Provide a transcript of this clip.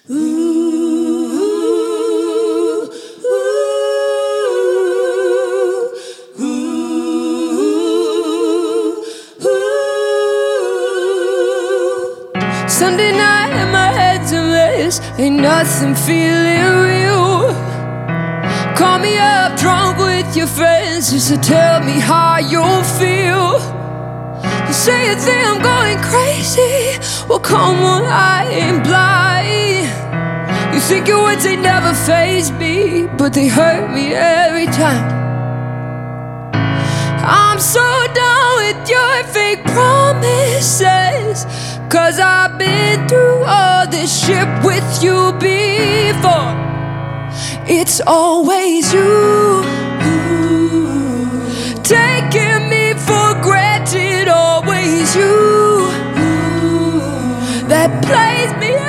Ooh, ooh, ooh, ooh. Sunday night and my head's a mess, ain't nothing feeling real. Call me up drunk with your friends just to tell me how you feel. You say you think I'm going crazy, well come on, I ain't blind. You think your words they never faze me, but they hurt me every time. I'm so done with your fake promises, 'cause I've been through all this shit with you before. It's always you, taking me for granted. Always you, that plays me